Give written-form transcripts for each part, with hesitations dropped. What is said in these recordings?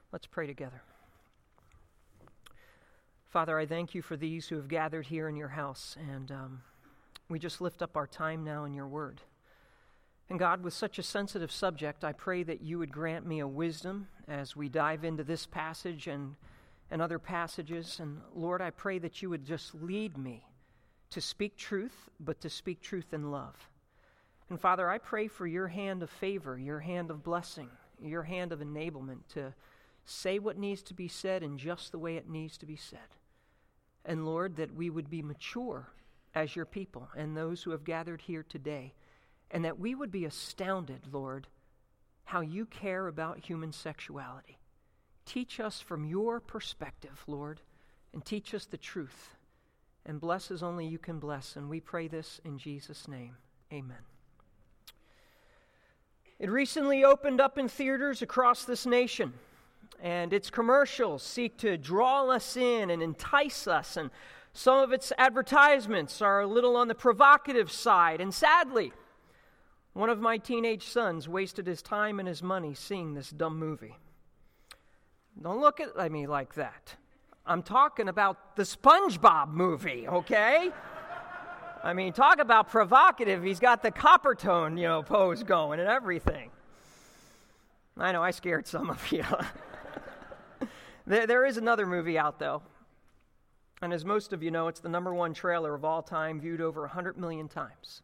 Let's pray together. Father, I thank you for these who have gathered here in your house, and we just lift up our time now in your word. And God, with such a sensitive subject, I pray that you would grant me a wisdom as we dive into this passage and other passages. And Lord, I pray that you would just lead me to speak truth, but to speak truth in love. And Father, I pray for your hand of favor, your hand of blessing, your hand of enablement to say what needs to be said in just the way it needs to be said. And Lord, that we would be mature as your people and those who have gathered here today, and that we would be astounded, Lord, how you care about human sexuality. Teach us from your perspective, Lord, and teach us the truth. And bless as only you can bless. And we pray this in Jesus' name. Amen. It recently opened up in theaters across this nation, and its commercials seek to draw us in and entice us, and some of its advertisements are a little on the provocative side, and sadly, one of my teenage sons wasted his time and his money seeing this dumb movie. Don't look at me like that. I'm talking about the SpongeBob movie, okay? I mean, talk about provocative. He's got the copper tone, pose going and everything. I know, I scared some of you. There is another movie out, though. And as most of you know, it's the number one trailer of all time, viewed over 100 million times.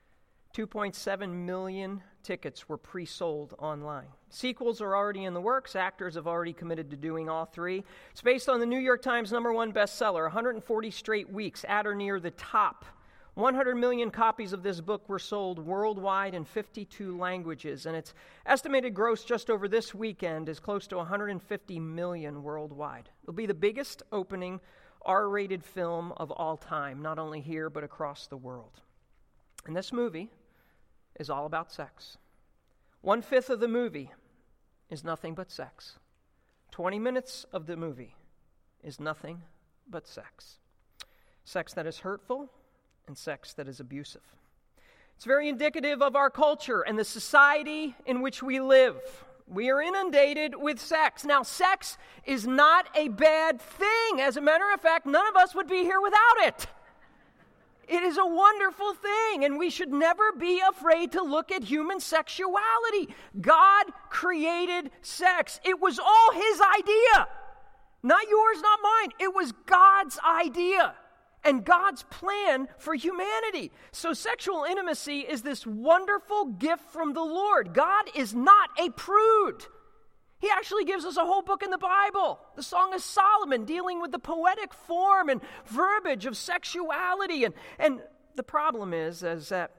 2.7 million tickets were pre-sold online. Sequels are already in the works. Actors have already committed to doing all three. It's based on the New York Times number one bestseller, 140 straight weeks, at or near the top. 100 million copies of this book were sold worldwide in 52 languages, and its estimated gross just over this weekend is close to 150 million worldwide. It'll be the biggest opening R-rated film of all time, not only here, but across the world. And this movie is all about sex. 1/5 of the movie is nothing but sex. 20 minutes of the movie is nothing but sex. Sex that is hurtful, and sex that is abusive. It's very indicative of our culture and the society in which we live. We are inundated with sex. Now, sex is not a bad thing. As a matter of fact, none of us would be here without it. It is a wonderful thing, and we should never be afraid to look at human sexuality. God created sex. It was all his idea. Not yours, not mine. It was God's idea and God's plan for humanity. So sexual intimacy is this wonderful gift from the Lord. God is not a prude. He actually gives us a whole book in the Bible, the Song of Solomon, dealing with the poetic form and verbiage of sexuality. And the problem is that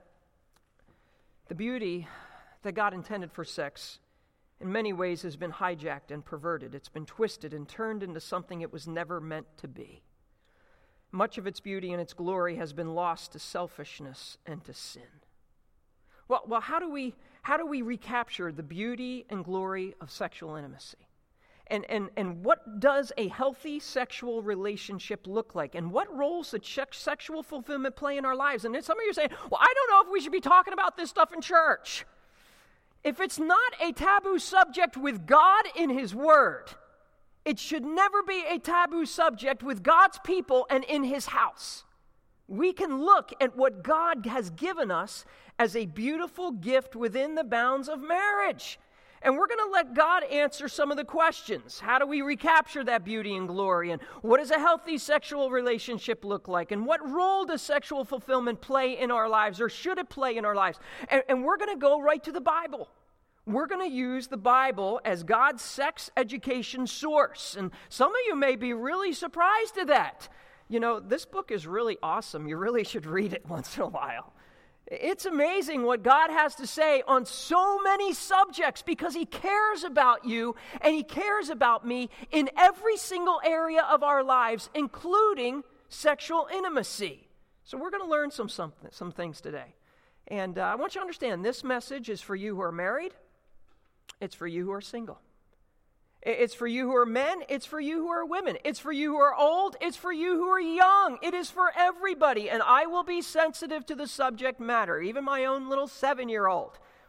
the beauty that God intended for sex in many ways has been hijacked and perverted. It's been twisted and turned into something it was never meant to be. Much of its beauty and its glory has been lost to selfishness and to sin. Well, how do we recapture the beauty and glory of sexual intimacy? And what does a healthy sexual relationship look like? And what roles does sexual fulfillment play in our lives? And some of you are saying, well, I don't know if we should be talking about this stuff in church. If it's not a taboo subject with God in his word, it should never be a taboo subject with God's people and in his house. We can look at what God has given us as a beautiful gift within the bounds of marriage. And we're going to let God answer some of the questions. How do we recapture that beauty and glory? And what does a healthy sexual relationship look like? And what role does sexual fulfillment play in our lives, or should it play in our lives? And we're going to go right to the Bible. We're going to use the Bible as God's sex education source. And some of you may be really surprised at that. This book is really awesome. You really should read it once in a while. It's amazing what God has to say on so many subjects, because he cares about you and he cares about me in every single area of our lives, including sexual intimacy. So we're going to learn some things today. And I want you to understand, this message is for you who are married. It's for you who are single. It's for you who are men. It's for you who are women. It's for you who are old. It's for you who are young. It is for everybody. And I will be sensitive to the subject matter. Even my own little 7-year-old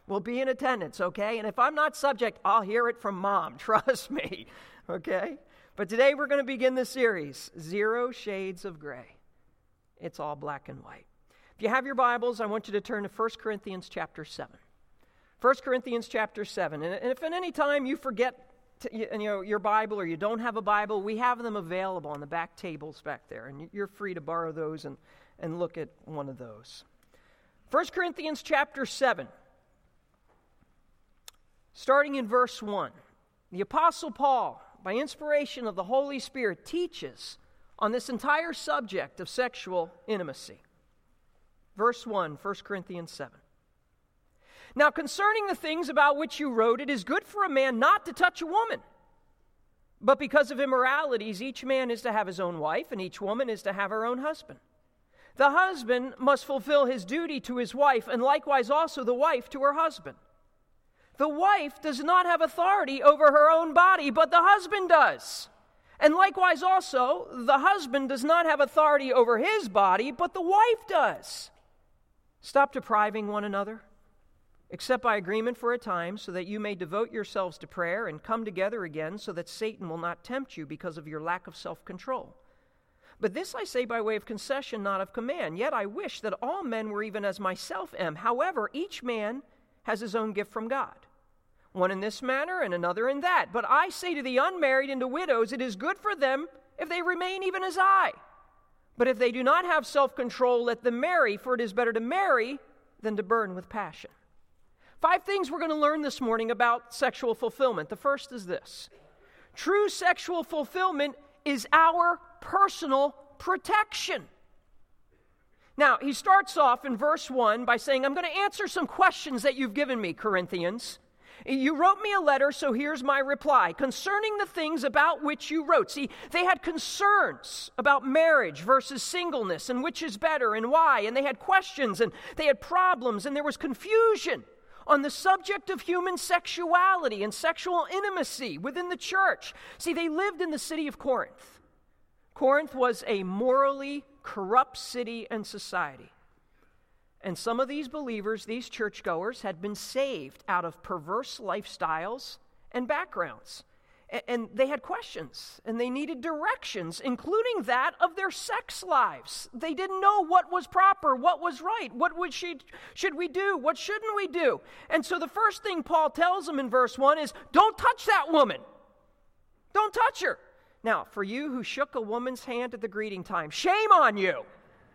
will be in attendance, okay? And if I'm not subject, I'll hear it from Mom. Trust me, okay? But today we're going to begin the series, 0 Shades of Gray. It's all black and white. If you have your Bibles, I want you to turn to 1 Corinthians chapter 7. 1 Corinthians chapter 7. And if at any time you forget your Bible or you don't have a Bible, we have them available on the back tables back there. And you're free to borrow those and look at one of those. 1 Corinthians chapter 7. Starting in verse 1. The Apostle Paul, by inspiration of the Holy Spirit, teaches on this entire subject of sexual intimacy. Verse 1, 1 Corinthians 7. Now concerning the things about which you wrote, it is good for a man not to touch a woman. But because of immoralities, each man is to have his own wife, and each woman is to have her own husband. The husband must fulfill his duty to his wife, and likewise also the wife to her husband. The wife does not have authority over her own body, but the husband does. And likewise also, the husband does not have authority over his body, but the wife does. Stop depriving one another, except by agreement for a time, so that you may devote yourselves to prayer and come together again, so that Satan will not tempt you because of your lack of self-control. But this I say by way of concession, not of command. Yet I wish that all men were even as myself am. However, each man has his own gift from God. One in this manner and another in that. But I say to the unmarried and to widows, it is good for them if they remain even as I. But if they do not have self-control, let them marry, for it is better to marry than to burn with passion. 5 things we're going to learn this morning about sexual fulfillment. The first is this. True sexual fulfillment is our personal protection. Now, he starts off in verse 1 by saying, I'm going to answer some questions that you've given me, Corinthians. You wrote me a letter, so here's my reply. Concerning the things about which you wrote. See, they had concerns about marriage versus singleness and which is better and why. And they had questions and they had problems and there was confusion on the subject of human sexuality and sexual intimacy within the church. See, they lived in the city of Corinth. Corinth was a morally corrupt city and society. And some of these believers, these churchgoers, had been saved out of perverse lifestyles and backgrounds. And they had questions, and they needed directions, including that of their sex lives. They didn't know what was proper, what was right, should we do, what shouldn't we do. And so the first thing Paul tells them in verse 1 is, don't touch that woman. Don't touch her. Now, for you who shook a woman's hand at the greeting time, shame on you.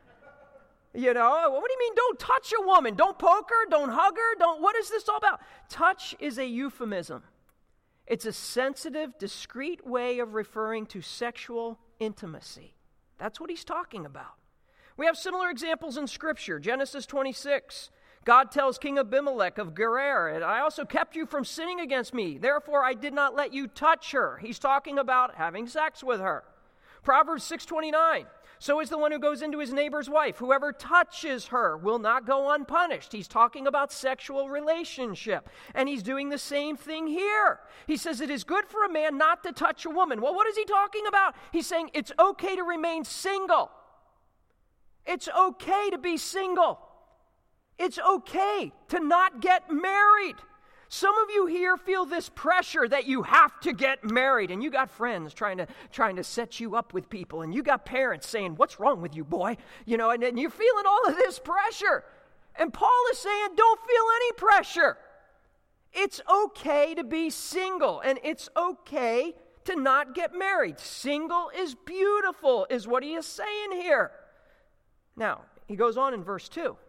You know, what do you mean don't touch a woman? Don't poke her, don't hug her, what is this all about? Touch is a euphemism. It's a sensitive, discreet way of referring to sexual intimacy. That's what he's talking about. We have similar examples in Scripture. Genesis 26. God tells King Abimelech of Gerar, and I also kept you from sinning against me. Therefore, I did not let you touch her. He's talking about having sex with her. Proverbs 6:29. So is the one who goes into his neighbor's wife. Whoever touches her will not go unpunished. He's talking about sexual relationship. And he's doing the same thing here. He says it is good for a man not to touch a woman. Well, what is he talking about? He's saying it's okay to remain single. It's okay to be single. It's okay to not get married. Some of you here feel this pressure that you have to get married, and you got friends trying to set you up with people, and you got parents saying, what's wrong with you, boy? You know, and you're feeling all of this pressure. And Paul is saying, don't feel any pressure. It's okay to be single, and it's okay to not get married. Single is beautiful, is what he is saying here. Now, he goes on in verse 2.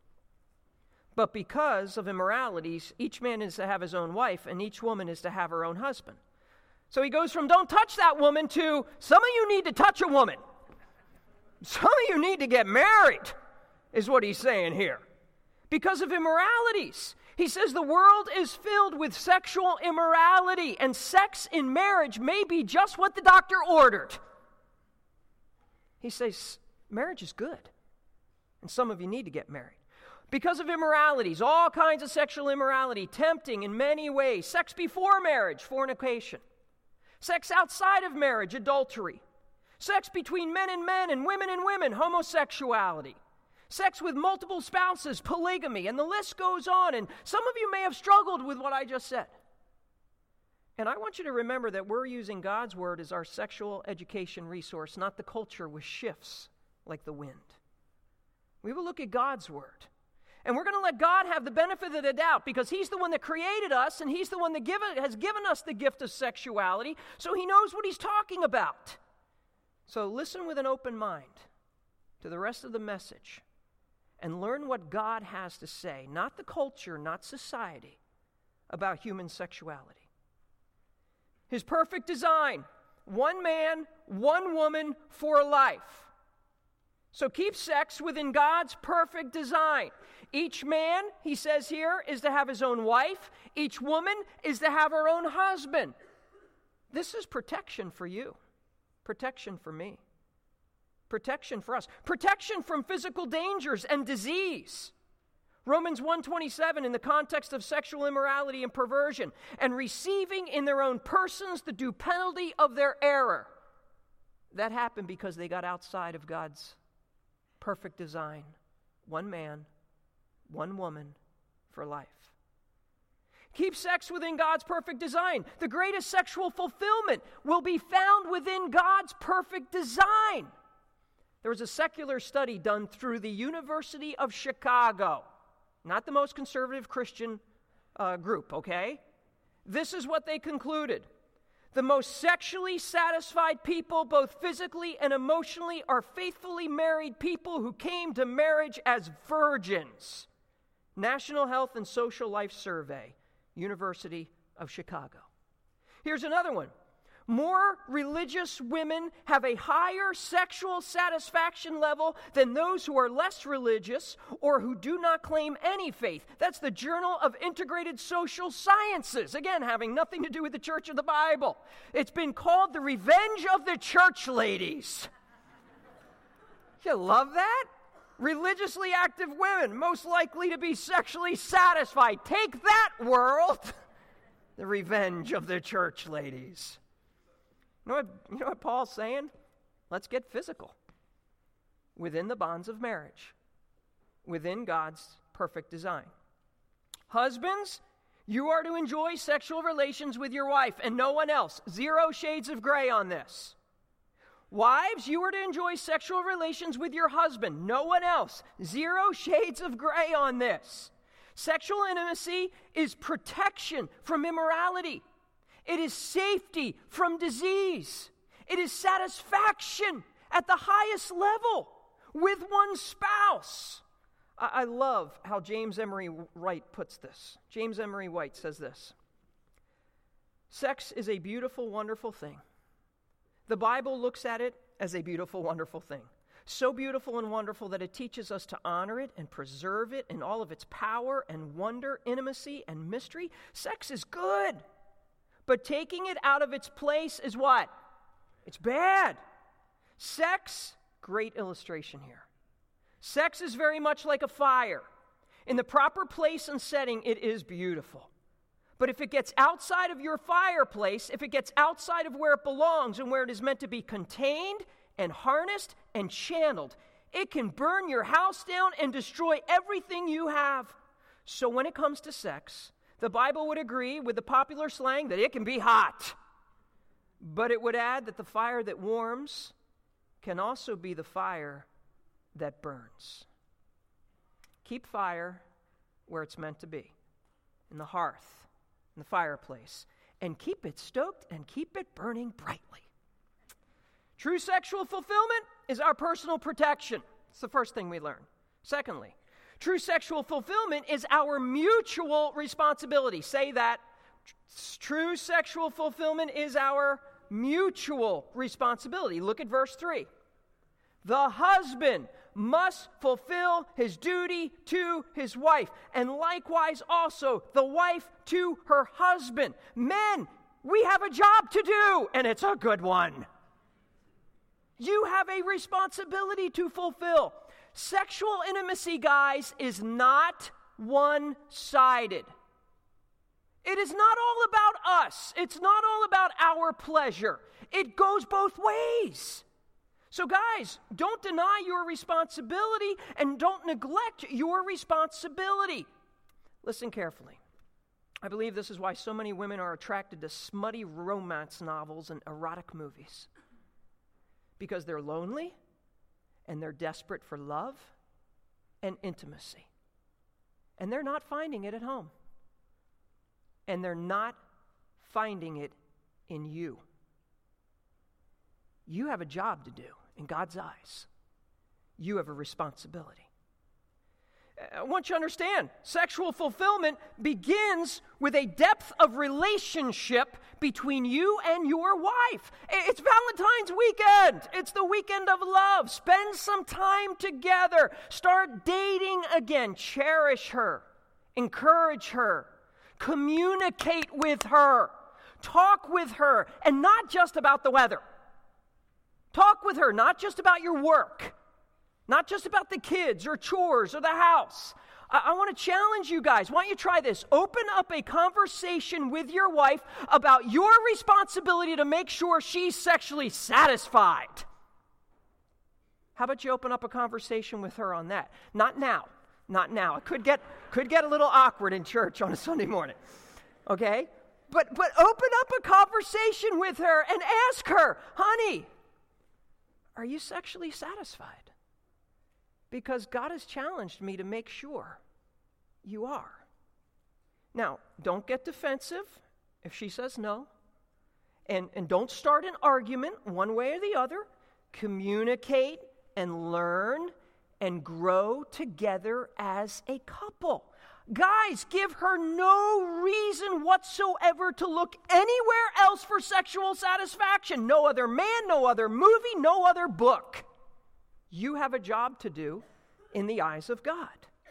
But because of immoralities, each man is to have his own wife, and each woman is to have her own husband. So he goes from don't touch that woman to some of you need to touch a woman. Some of you need to get married, is what he's saying here. Because of immoralities. He says the world is filled with sexual immorality, and sex in marriage may be just what the doctor ordered. He says marriage is good, and some of you need to get married. Because of immoralities, all kinds of sexual immorality, tempting in many ways. Sex before marriage, fornication. Sex outside of marriage, adultery. Sex between men and women, homosexuality. Sex with multiple spouses, polygamy, and the list goes on. And some of you may have struggled with what I just said. And I want you to remember that we're using God's word as our sexual education resource, not the culture with shifts like the wind. We will look at God's word. And we're going to let God have the benefit of the doubt because he's the one that created us and he's the one that has given us the gift of sexuality, so he knows what he's talking about. So listen with an open mind to the rest of the message and learn what God has to say, not the culture, not society, about human sexuality. His perfect design, one man, one woman for life. So keep sex within God's perfect design. Each man, he says here, is to have his own wife. Each woman is to have her own husband. This is protection for you. Protection for me. Protection for us. Protection from physical dangers and disease. Romans 1:27 in the context of sexual immorality and perversion, and receiving in their own persons the due penalty of their error. That happened because they got outside of God's perfect design. One man, one woman for life. Keep sex within God's perfect design. The greatest sexual fulfillment will be found within God's perfect design. There was a secular study done through the University of Chicago. Not the most conservative Christian group, okay? This is what they concluded. The most sexually satisfied people, both physically and emotionally, are faithfully married people who came to marriage as virgins. National Health and Social Life Survey, University of Chicago. Here's another one. More religious women have a higher sexual satisfaction level than those who are less religious or who do not claim any faith. That's the Journal of Integrated Social Sciences. Again, having nothing to do with the Church of the Bible. It's been called the revenge of the church ladies. You love that? Religiously active women, most likely to be sexually satisfied. Take that, world! The revenge of the church ladies. You know what Paul's saying? Let's get physical. Within the bonds of marriage. Within God's perfect design. Husbands, you are to enjoy sexual relations with your wife and no one else. 0 shades of gray on this. Wives, you are to enjoy sexual relations with your husband, no one else. 0 shades of gray on this. Sexual intimacy is protection from immorality. It is safety from disease. It is satisfaction at the highest level with one spouse. I love how James Emery White puts this. James Emery White says this. Sex is a beautiful, wonderful thing. The Bible looks at it as a beautiful, wonderful thing. So beautiful and wonderful that it teaches us to honor it and preserve it in all of its power and wonder, intimacy and mystery. Sex is good. But taking it out of its place is what? It's bad. Sex, great illustration here. Sex is very much like a fire. In the proper place and setting, it is beautiful. But if it gets outside of your fireplace, if it gets outside of where it belongs and where it is meant to be contained and harnessed and channeled, it can burn your house down and destroy everything you have. So when it comes to sex, the Bible would agree with the popular slang that it can be hot. But it would add that the fire that warms can also be the fire that burns. Keep fire where it's meant to be, in the hearth, in the fireplace, and keep it stoked and keep it burning brightly. True sexual fulfillment is our personal protection. It's the first thing we learn. Secondly, true sexual fulfillment is our mutual responsibility. Say that. True sexual fulfillment is our mutual responsibility. Look at verse 3. The husband must fulfill his duty to his wife, and likewise also the wife to her husband. Men, we have a job to do, and it's a good one. You have a responsibility to fulfill. Sexual intimacy, guys, is not one-sided. It is not all about us. It's not all about our pleasure. It goes both ways. So guys, don't deny your responsibility and don't neglect your responsibility. Listen carefully. I believe this is why so many women are attracted to smutty romance novels and erotic movies. Because they're lonely and they're desperate for love and intimacy. And they're not finding it at home. And they're not finding it in you. You have a job to do in God's eyes. You have a responsibility. I want you to understand, sexual fulfillment begins with a depth of relationship between you and your wife. It's Valentine's weekend. It's the weekend of love. Spend some time together. Start dating again. Cherish her. Encourage her. Communicate with her. Talk with her. And not just about the weather. Talk with her, not just about your work, not just about the kids or chores or the house. I want to challenge you guys. Why don't you try this? Open up a conversation with your wife about your responsibility to make sure she's sexually satisfied. How about you open up a conversation with her on that? Not now. Not now. It could get a little awkward in church on a Sunday morning. Okay? But open up a conversation with her and ask her, honey, are you sexually satisfied? Because God has challenged me to make sure you are. Now, don't get defensive if she says no. And don't start an argument one way or the other. Communicate and learn and grow together as a couple. Guys, give her no reason whatsoever to look anywhere else for sexual satisfaction. No other man, no other movie, no other book. You have a job to do in the eyes of God.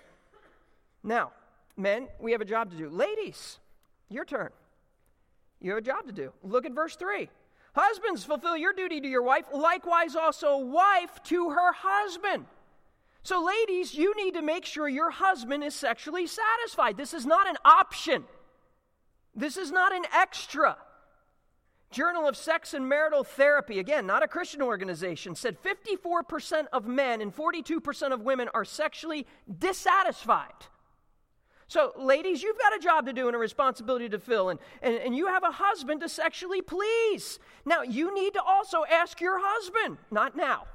Now, men, we have a job to do. Ladies, your turn. You have a job to do. Look at verse 3. Husbands, fulfill your duty to your wife, likewise also wife to her husband. So ladies, you need to make sure your husband is sexually satisfied. This is not an option. This is not an extra. Journal of Sex and Marital Therapy, again, not a Christian organization, said 54% of men and 42% of women are sexually dissatisfied. So ladies, you've got a job to do and a responsibility to fill, and you have a husband to sexually please. Now, you need to also ask your husband, not now,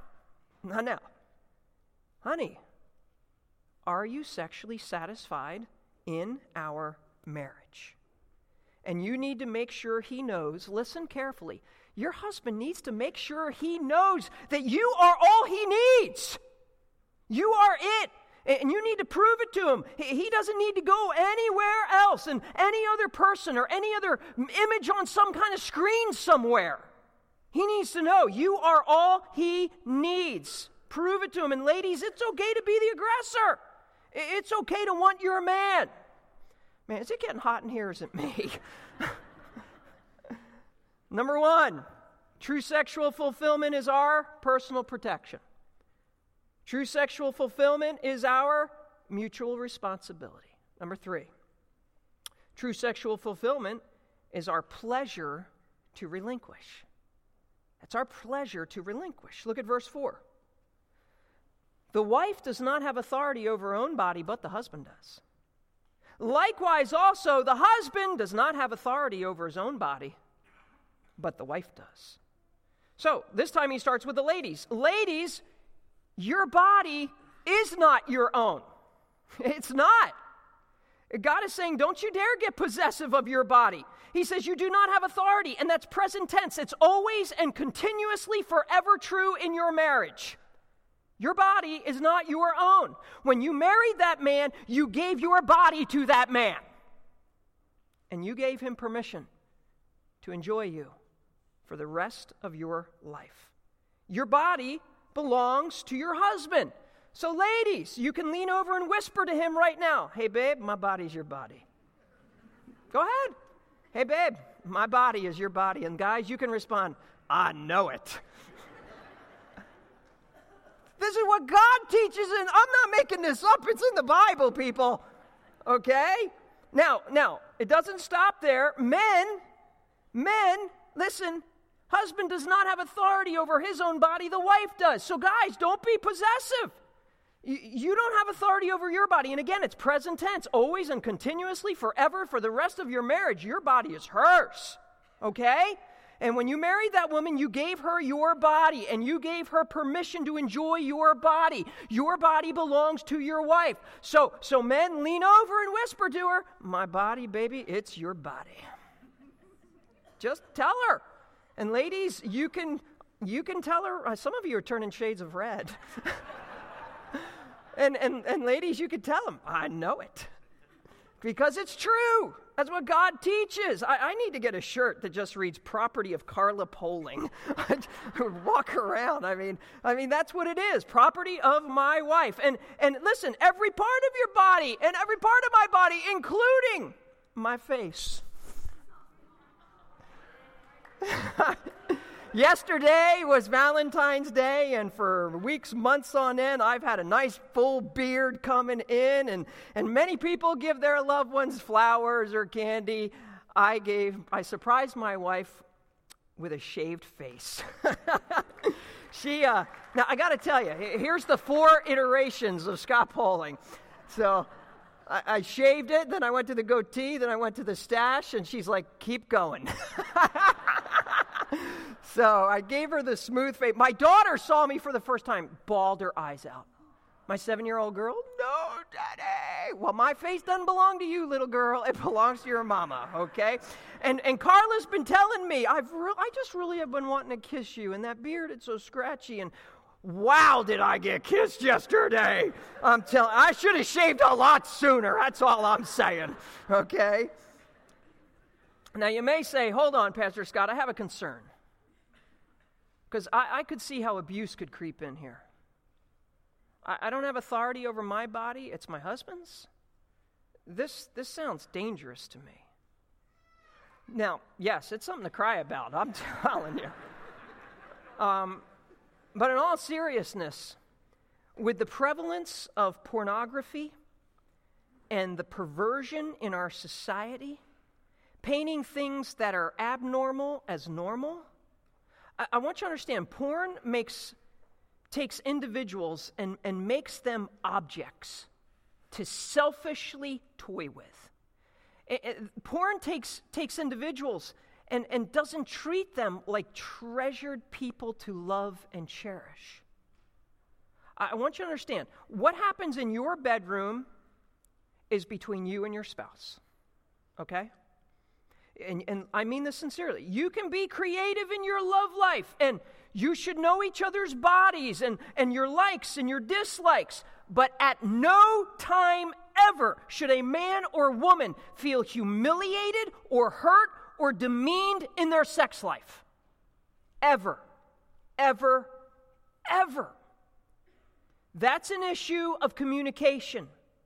honey, are you sexually satisfied in our marriage? And you need to make sure he knows, listen carefully, your husband needs to make sure he knows that you are all he needs. You are it. And you need to prove it to him. He doesn't need to go anywhere else and any other person or any other image on some kind of screen somewhere. He needs to know you are all he needs. Prove it to him. And ladies, it's okay to be the aggressor. It's okay to want your man. Man, is it getting hot in here or is it me? Number 1, true sexual fulfillment is our personal protection. True sexual fulfillment is our mutual responsibility. Number 3, true sexual fulfillment is our pleasure to relinquish. It's our pleasure to relinquish. Look at verse 4. The wife does not have authority over her own body, but the husband does. Likewise, also, the husband does not have authority over his own body, but the wife does. So, this time he starts with the ladies. Ladies, your body is not your own. It's not. God is saying, don't you dare get possessive of your body. He says you do not have authority, and that's present tense. It's always and continuously forever true in your marriage. Your body is not your own. When you married that man, you gave your body to that man. And you gave him permission to enjoy you for the rest of your life. Your body belongs to your husband. So ladies, you can lean over and whisper to him right now, hey babe, my body's your body. Go ahead. Hey babe, my body is your body. And guys, you can respond, I know it. This is what God teaches, and I'm not making this up. It's in the Bible, people. Okay? Now, it doesn't stop there. Men, listen, Husband does not have authority over his own body. The wife does. So guys, don't be possessive. You don't have authority over your body. And again, it's present tense, always and continuously, forever, for the rest of your marriage. Your body is hers, okay? And when you married that woman, you gave her your body, and you gave her permission to enjoy your body. Your body belongs to your wife. So men, lean over and whisper to her, my body, baby, it's your body. Just tell her. And ladies, you can tell her, some of you are turning shades of red. And ladies, you can tell them, I know it. Because it's true. That's what God teaches. I need to get a shirt that just reads property of Carla Poling. Walk around. I mean, that's what it is. Property of my wife. And listen, every part of your body and every part of my body, including my face. Yesterday was Valentine's Day, and for weeks, months on end, I've had a nice full beard coming in, and many people give their loved ones flowers or candy. I surprised my wife with a shaved face. Now I got to tell you, here's the 4 iterations of Scott Poling. So I shaved it, then I went to the goatee, then I went to the stash, and she's like, keep going. So I gave her the smooth face. My daughter saw me for the first time, bawled her eyes out. My 7-year-old girl, no, Daddy. Well, my face doesn't belong to you, little girl. It belongs to your mama, okay? And Carla's been telling me, I just really have been wanting to kiss you, and that beard, it's so scratchy, and wow, did I get kissed yesterday. I should have shaved a lot sooner. That's all I'm saying, okay? Now, you may say, hold on, Pastor Scott, I have a concern. Because I could see how abuse could creep in here. I don't have authority over my body. It's my husband's. This sounds dangerous to me. Now, yes, it's something to cry about. I'm telling you. But in all seriousness, with the prevalence of pornography and the perversion in our society, painting things that are abnormal as normal, I want you to understand, porn takes individuals and makes them objects to selfishly toy with. Porn takes individuals and doesn't treat them like treasured people to love and cherish. I want you to understand, what happens in your bedroom is between you and your spouse, okay? And I mean this sincerely. You can be creative in your love life, and you should know each other's bodies and your likes and your dislikes, but at no time ever should a man or woman feel humiliated or hurt or demeaned in their sex life. Ever. Ever. Ever. That's an issue of communication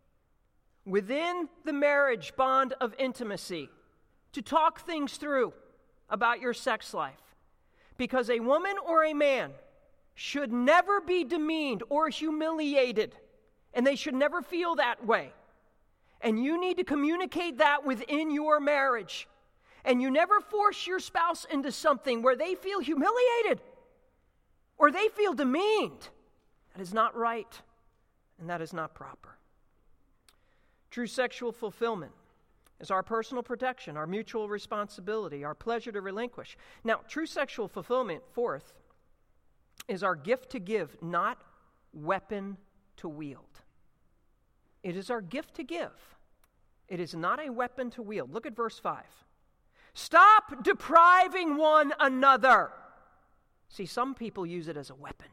within the marriage bond of intimacy, to talk things through about your sex life. Because a woman or a man should never be demeaned or humiliated, and they should never feel that way. And you need to communicate that within your marriage. And you never force your spouse into something where they feel humiliated or they feel demeaned. That is not right, and that is not proper. True sexual fulfillment is our personal protection, our mutual responsibility, our pleasure to relinquish. Now, true sexual fulfillment, fourth, is our gift to give, not weapon to wield. It is our gift to give. It is not a weapon to wield. Look at verse 5. Stop depriving one another. See, some people use it as a weapon.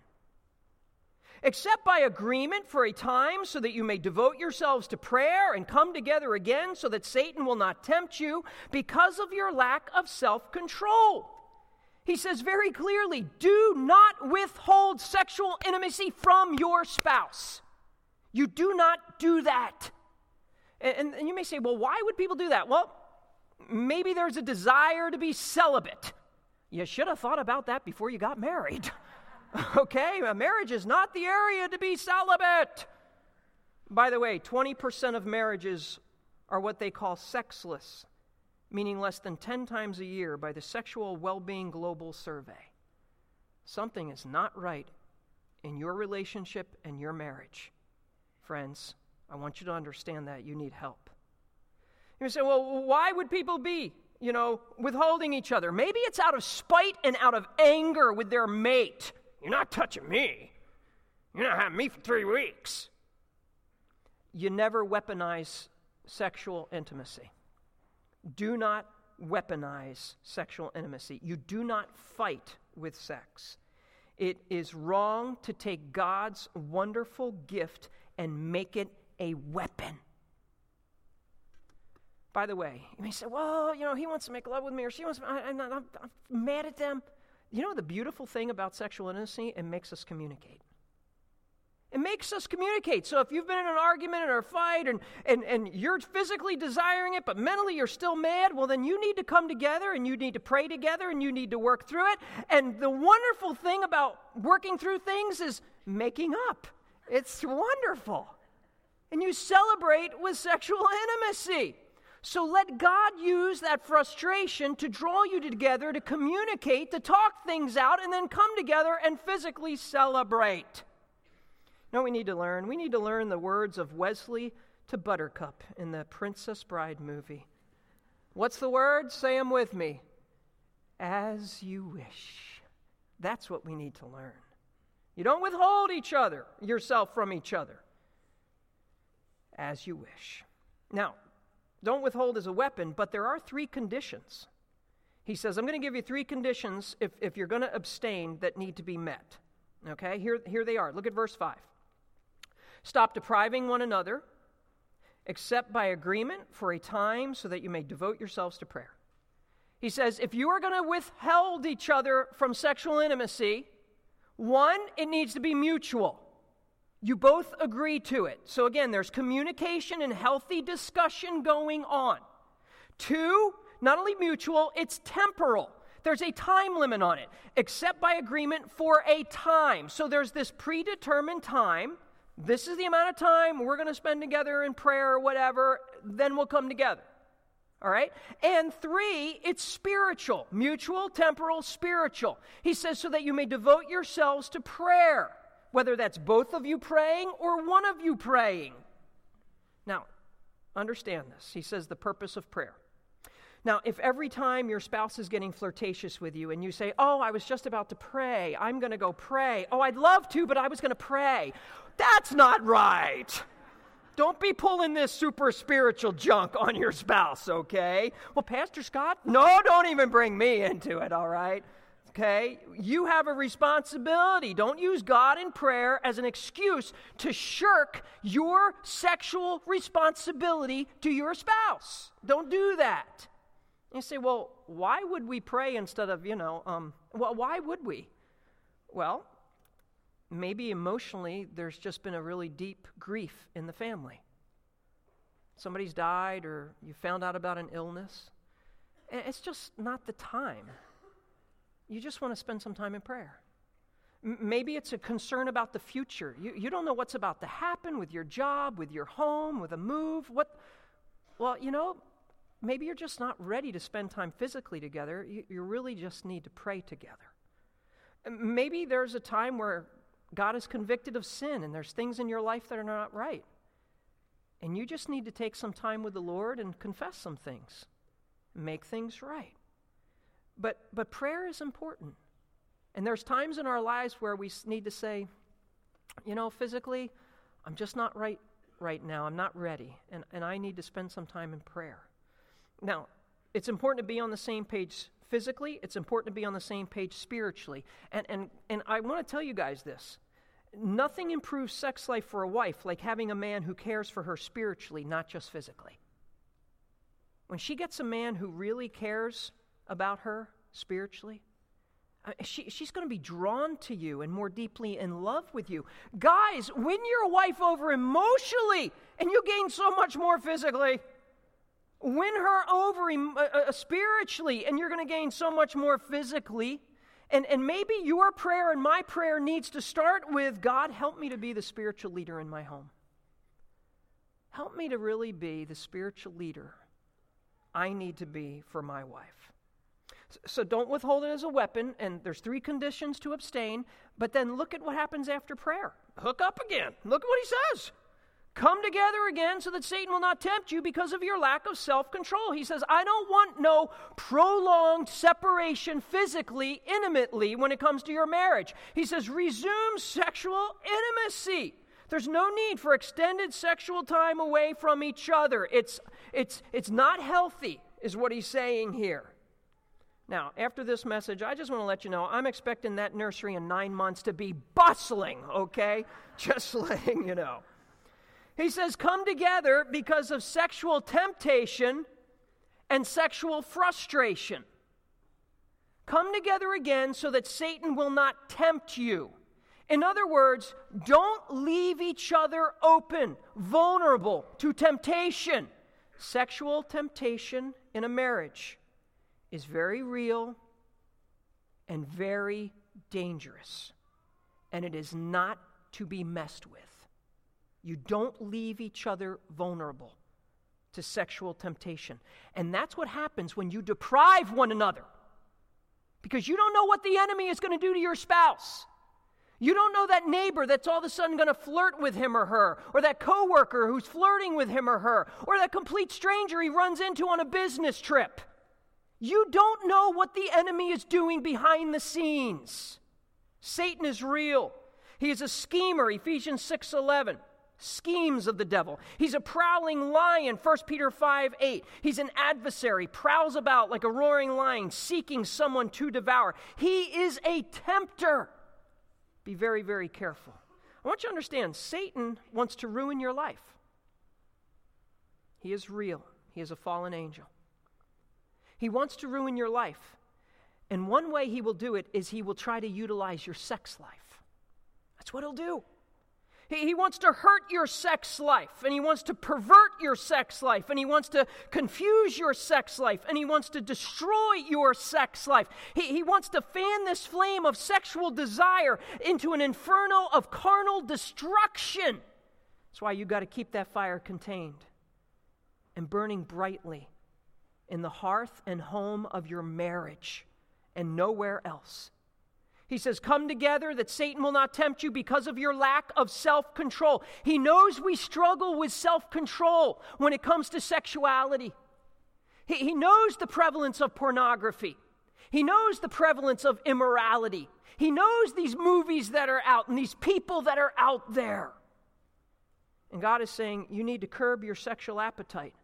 Except by agreement for a time, so that you may devote yourselves to prayer and come together again, so that Satan will not tempt you because of your lack of self-control. He says very clearly, do not withhold sexual intimacy from your spouse. You do not do that. And you may say, well, why would people do that? Well, maybe there's a desire to be celibate. You should have thought about that before you got married. Okay, a marriage is not the area to be celibate. By the way, 20% of marriages are what they call sexless. meaning less than 10 times a year, by the Sexual Well-Being Global Survey. Something is not right in your relationship and your marriage. Friends, I want you to understand that you need help. You say, well, why would people be, withholding each other? Maybe it's out of spite and out of anger with their mate. You're not touching me. You're not having me for 3 weeks. You never weaponize sexual intimacy. Do not weaponize sexual intimacy. You do not fight with sex. It is wrong to take God's wonderful gift and make it a weapon. By the way, you may say, well, he wants to make love with me, or she wants to, I'm mad at them. You know the beautiful thing about sexual intimacy? It makes us communicate. It makes us communicate. So if you've been in an argument or a fight and you're physically desiring it, but mentally you're still mad, well, then you need to come together and you need to pray together and you need to work through it. And the wonderful thing about working through things is making up. It's wonderful. And you celebrate with sexual intimacy. So let God use that frustration to draw you together, to communicate, to talk things out, and then come together and physically celebrate. No, we need to learn. We need to learn the words of Wesley to Buttercup in the Princess Bride movie. What's the word? Say them with me. As you wish. That's what we need to learn. You don't withhold yourself from each other. As you wish. Now, don't withhold as a weapon, but there are 3 conditions. He says, I'm going to give you 3 conditions if you're going to abstain that need to be met. Okay, here they are. Look at verse 5. Stop depriving one another, except by agreement for a time so that you may devote yourselves to prayer. He says, if you are going to withhold each other from sexual intimacy, 1, it needs to be mutual. You both agree to it. So again, there's communication and healthy discussion going on. 2, not only mutual, it's temporal. There's a time limit on it, except by agreement for a time. So there's this predetermined time. This is the amount of time we're going to spend together in prayer or whatever, then we'll come together. All right? And 3, it's spiritual. Mutual, temporal, spiritual. He says, so that you may devote yourselves to prayer, whether that's both of you praying or one of you praying. Now, understand this. He says the purpose of prayer. Now, if every time your spouse is getting flirtatious with you and you say, oh, I was just about to pray, I'm going to go pray. Oh, I'd love to, but I was going to pray. That's not right. Don't be pulling this super spiritual junk on your spouse, okay? Well, Pastor Scott, no, don't even bring me into it, all right? Okay? You have a responsibility. Don't use God in prayer as an excuse to shirk your sexual responsibility to your spouse. Don't do that. You say, well, why would we pray instead of, why would we? Well, maybe emotionally there's just been a really deep grief in the family. Somebody's died or you found out about an illness. It's just not the time. You just want to spend some time in prayer. Maybe it's a concern about the future. You don't know what's about to happen with your job, with your home, with a move. Maybe you're just not ready to spend time physically together. You really just need to pray together. Maybe there's a time where God is convicted of sin and there's things in your life that are not right. And you just need to take some time with the Lord and confess some things. Make things right. But prayer is important. And there's times in our lives where we need to say, physically, I'm just not right now. I'm not ready. And I need to spend some time in prayer. Now, it's important to be on the same page physically. It's important to be on the same page spiritually. And I want to tell you guys this. Nothing improves sex life for a wife like having a man who cares for her spiritually, not just physically. When she gets a man who really cares about her spiritually, she's going to be drawn to you and more deeply in love with you. Guys, win your wife over emotionally, and you gain so much more physically. Win her over spiritually, and you're going to gain so much more physically. And maybe your prayer and my prayer needs to start with, God, help me to be the spiritual leader in my home. Help me to really be the spiritual leader I need to be for my wife. So don't withhold it as a weapon, and there's 3 conditions to abstain, but then look at what happens after prayer. Hook up again. Look at what he says. Come together again so that Satan will not tempt you because of your lack of self-control. He says, I don't want no prolonged separation physically, intimately, when it comes to your marriage. He says, resume sexual intimacy. There's no need for extended sexual time away from each other. It's not healthy, is what he's saying here. Now, after this message, I just want to let you know, I'm expecting that nursery in 9 months to be bustling, okay? Just letting you know. He says, come together because of sexual temptation and sexual frustration. Come together again so that Satan will not tempt you. In other words, don't leave each other open, vulnerable to temptation. Sexual temptation in a marriage is very real and very dangerous, and it is not to be messed with. You don't leave each other vulnerable to sexual temptation. And that's what happens when you deprive one another. Because you don't know what the enemy is going to do to your spouse. You don't know that neighbor that's all of a sudden going to flirt with him or her, or that coworker who's flirting with him or her, or that complete stranger he runs into on a business trip. You don't know what the enemy is doing behind the scenes. Satan is real. He is a schemer, Ephesians 6:11. Schemes of the devil. He's a prowling lion, 1 Peter 5:8. He's an adversary, prowls about like a roaring lion, seeking someone to devour. He is a tempter. Be very, very careful. I want you to understand, Satan wants to ruin your life. He is real. He is a fallen angel. He wants to ruin your life. And one way he will do it is he will try to utilize your sex life. That's what he'll do. He wants to hurt your sex life, and he wants to pervert your sex life, and he wants to confuse your sex life, and he wants to destroy your sex life. He wants to fan this flame of sexual desire into an inferno of carnal destruction. That's why you got to keep that fire contained and burning brightly in the hearth and home of your marriage and nowhere else. He says, come together that Satan will not tempt you because of your lack of self-control. He knows we struggle with self-control when it comes to sexuality. He knows the prevalence of pornography. He knows the prevalence of immorality. He knows these movies that are out and these people that are out there. And God is saying, you need to curb your sexual appetite.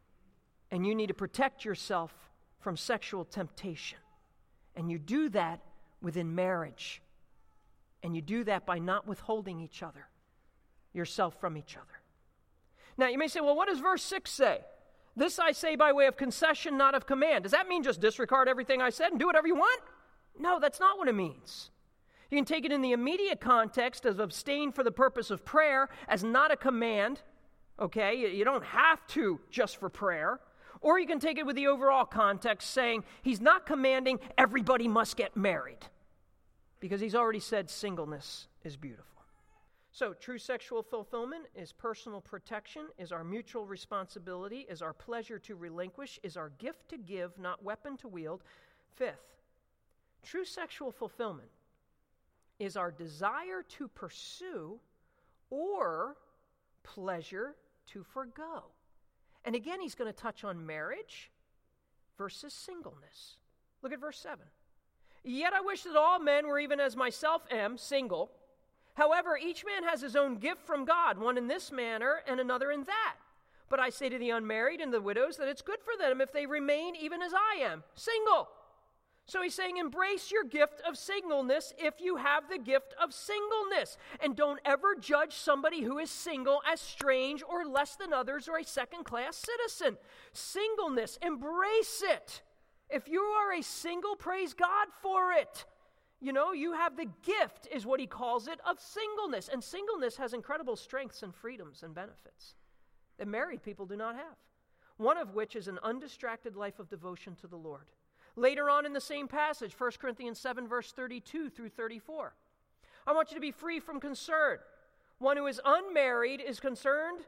And you need to protect yourself from sexual temptation. And you do that within marriage. And you do that by not withholding yourself from each other. Now, you may say, well, what does verse 6 say? This I say by way of concession, not of command. Does that mean just disregard everything I said and do whatever you want? No, that's not what it means. You can take it in the immediate context of abstain for the purpose of prayer as not a command, okay? You don't have to just for prayer. Or you can take it with the overall context saying he's not commanding everybody must get married because he's already said singleness is beautiful. So true sexual fulfillment is personal protection, is our mutual responsibility, is our pleasure to relinquish, is our gift to give, not weapon to wield. 5th, true sexual fulfillment is our desire to pursue or pleasure to forgo. And again, he's going to touch on marriage versus singleness. Look at verse 7. Yet I wish that all men were even as myself am, single. However, each man has his own gift from God, one in this manner and another in that. But I say to the unmarried and the widows that it's good for them if they remain even as I am, single. So he's saying embrace your gift of singleness if you have the gift of singleness. And don't ever judge somebody who is single as strange or less than others or a second-class citizen. Singleness, embrace it. If you are a single, praise God for it. You know, you have the gift, is what he calls it, of singleness. And singleness has incredible strengths and freedoms and benefits that married people do not have. One of which is an undistracted life of devotion to the Lord. Later on in the same passage, 1 Corinthians 7, verse 32 through 34. I want you to be free from concern. One who is unmarried is concerned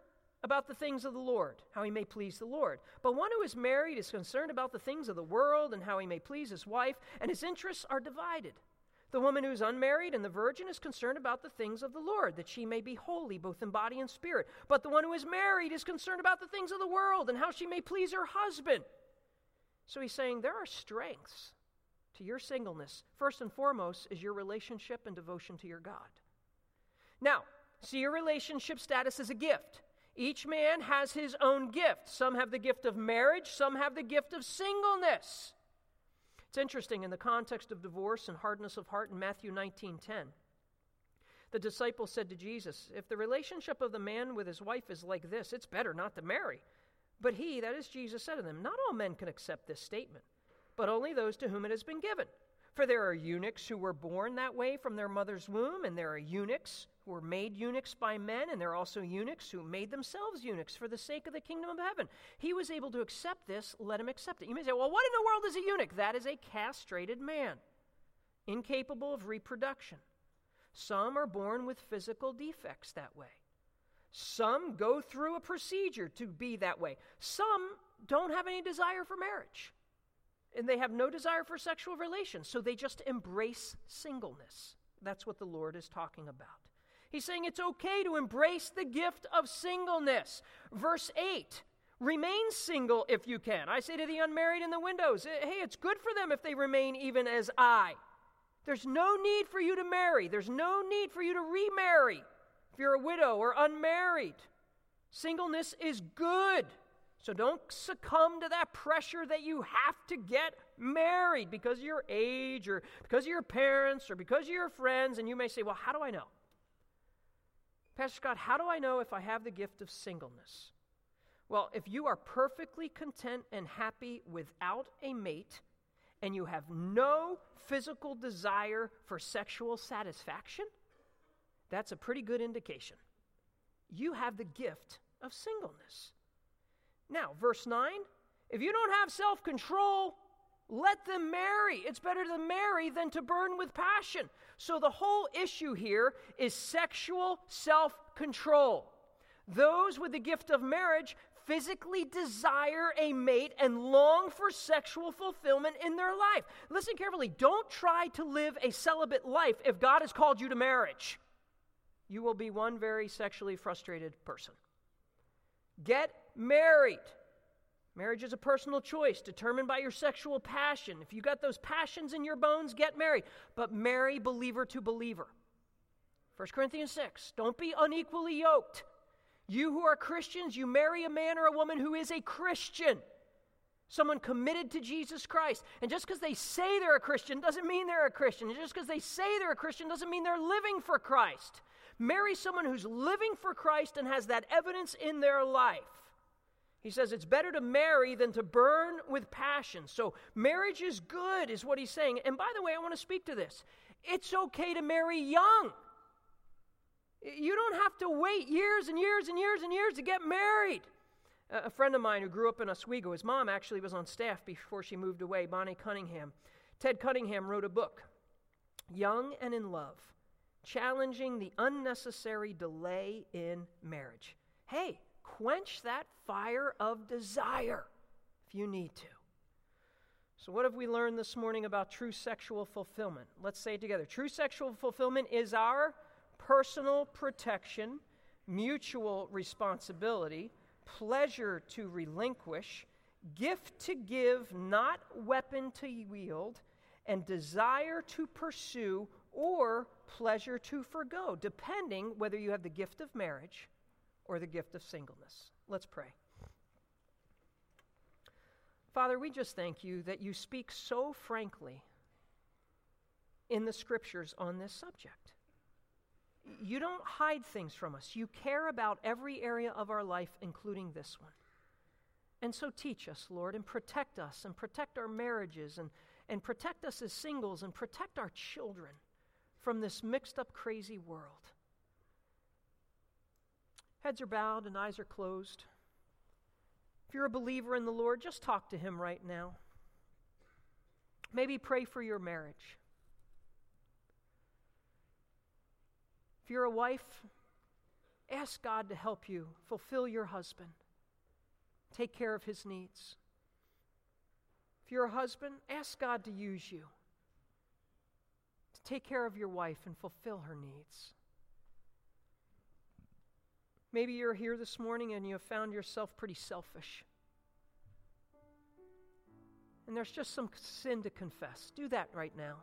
about the things of the Lord, how he may please the Lord. But one who is married is concerned about the things of the world and how he may please his wife, and his interests are divided. The woman who is unmarried and the virgin is concerned about the things of the Lord, that she may be holy both in body and spirit. But the one who is married is concerned about the things of the world and how she may please her husband. So he's saying there are strengths to your singleness. First and foremost is your relationship and devotion to your God. Now, see your relationship status as a gift. Each man has his own gift. Some have the gift of marriage, some have the gift of singleness. It's interesting, in the context of divorce and hardness of heart in Matthew 19:10, the disciples said to Jesus, if the relationship of the man with his wife is like this, it's better not to marry. But he, that is Jesus, said to them, not all men can accept this statement, but only those to whom it has been given. For there are eunuchs who were born that way from their mother's womb, and there are eunuchs who were made eunuchs by men, and there are also eunuchs who made themselves eunuchs for the sake of the kingdom of heaven. He was able to accept this, let him accept it. You may say, well, what in the world is a eunuch? That is a castrated man, incapable of reproduction. Some are born with physical defects that way. Some go through a procedure to be that way. Some don't have any desire for marriage, and they have no desire for sexual relations, so they just embrace singleness. That's what the Lord is talking about. He's saying it's okay to embrace the gift of singleness. Verse 8, remain single if you can. I say to the unmarried in the windows, hey, it's good for them if they remain even as I. There's no need for you to marry. There's no need for you to remarry if you're a widow or unmarried. Singleness is good. So don't succumb to that pressure that you have to get married because of your age or because of your parents or because of your friends. And you may say, well, how do I know? Pastor Scott, how do I know if I have the gift of singleness? Well, if you are perfectly content and happy without a mate and you have no physical desire for sexual satisfaction, that's a pretty good indication. You have the gift of singleness. Now, verse 9, if you don't have self-control, let them marry. It's better to marry than to burn with passion. So the whole issue here is sexual self-control. Those with the gift of marriage physically desire a mate and long for sexual fulfillment in their life. Listen carefully. Don't try to live a celibate life if God has called you to marriage. You will be one very sexually frustrated person. Get married. Marriage is a personal choice determined by your sexual passion. If you got those passions in your bones, get married. But marry believer to believer. 1 Corinthians 6, don't be unequally yoked. You who are Christians, you marry a man or a woman who is a Christian. Someone committed to Jesus Christ. And just because they say they're a Christian doesn't mean they're a Christian. And just because they say they're a Christian doesn't mean they're living for Christ. Marry someone who's living for Christ and has that evidence in their life. He says it's better to marry than to burn with passion. So marriage is good, is what he's saying. And by the way, I want to speak to this. It's okay to marry young. You don't have to wait years and years and years and years to get married. A friend of mine who grew up in Oswego, his mom actually was on staff before she moved away, Bonnie Cunningham. Ted Cunningham wrote a book, Young and in Love, challenging the unnecessary delay in marriage. Hey, quench that fire of desire if you need to. So what have we learned this morning about true sexual fulfillment? Let's say it together. True sexual fulfillment is our personal protection, mutual responsibility, pleasure to relinquish, gift to give, not weapon to wield, and desire to pursue or pleasure to forgo, depending whether you have the gift of marriage or the gift of singleness. Let's pray. Father, we just thank you that you speak so frankly in the scriptures on this subject. You don't hide things from us. You care about every area of our life, including this one. And so teach us, Lord, and protect us, and protect our marriages, and protect us as singles, and protect our children from this mixed up, crazy world. Heads are bowed and eyes are closed. If you're a believer in the Lord, just talk to him right now. Maybe pray for your marriage. If you're a wife, ask God to help you fulfill your husband. Take care of his needs. If you're a husband, ask God to use you to take care of your wife and fulfill her needs. Maybe you're here this morning and you have found yourself pretty selfish. And there's just some sin to confess. Do that right now.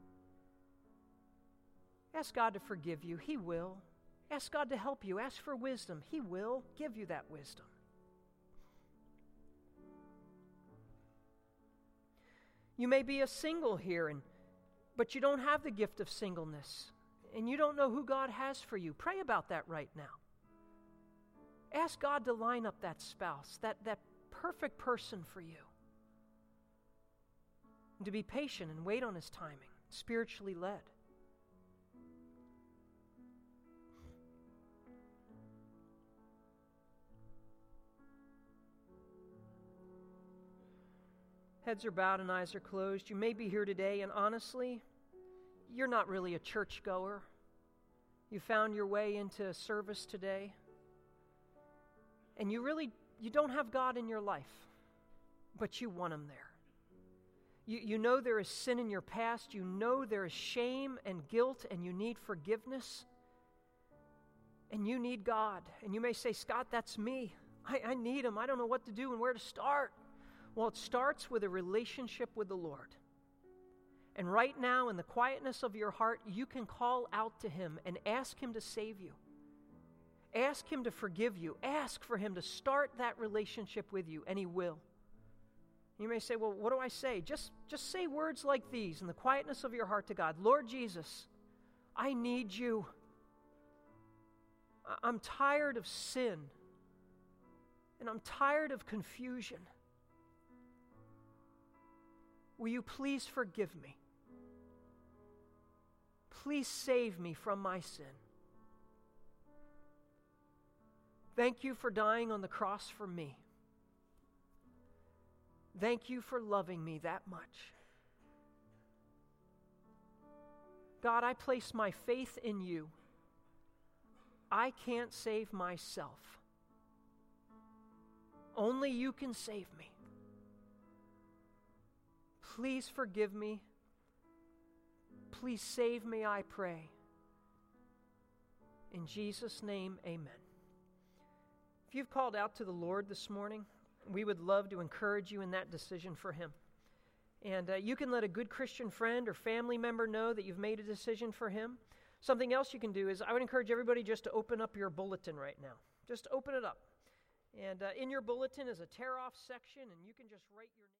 Ask God to forgive you. He will. Ask God to help you. Ask for wisdom. He will give you that wisdom. You may be a single here, but you don't have the gift of singleness, and you don't know who God has for you. Pray about that right now. Ask God to line up that spouse, that perfect person for you. And to be patient and wait on his timing, spiritually led. Heads are bowed and eyes are closed. You may be here today, and honestly, you're not really a churchgoer. You found your way into service today, and you don't have God in your life, but you want him there. You know there is sin in your past. You know there is shame and guilt, and you need forgiveness, and you need God. And you may say, Scott, that's me. I need him. I don't know what to do and where to start. Well, it starts with a relationship with the Lord. And right now, in the quietness of your heart, you can call out to him and ask him to save you. Ask him to forgive you. Ask for him to start that relationship with you, and he will. You may say, well, what do I say? Just say words like these in the quietness of your heart to God. Lord Jesus, I need you. I'm tired of sin, and I'm tired of confusion. Will you please forgive me? Please save me from my sin. Thank you for dying on the cross for me. Thank you for loving me that much. God, I place my faith in you. I can't save myself. Only you can save me. Please forgive me. Please save me, I pray. In Jesus' name, amen. If you've called out to the Lord this morning, we would love to encourage you in that decision for him. And you can let a good Christian friend or family member know that you've made a decision for him. Something else you can do is I would encourage everybody just to open up your bulletin right now. Just open it up. And in your bulletin is a tear-off section, and you can just write your name.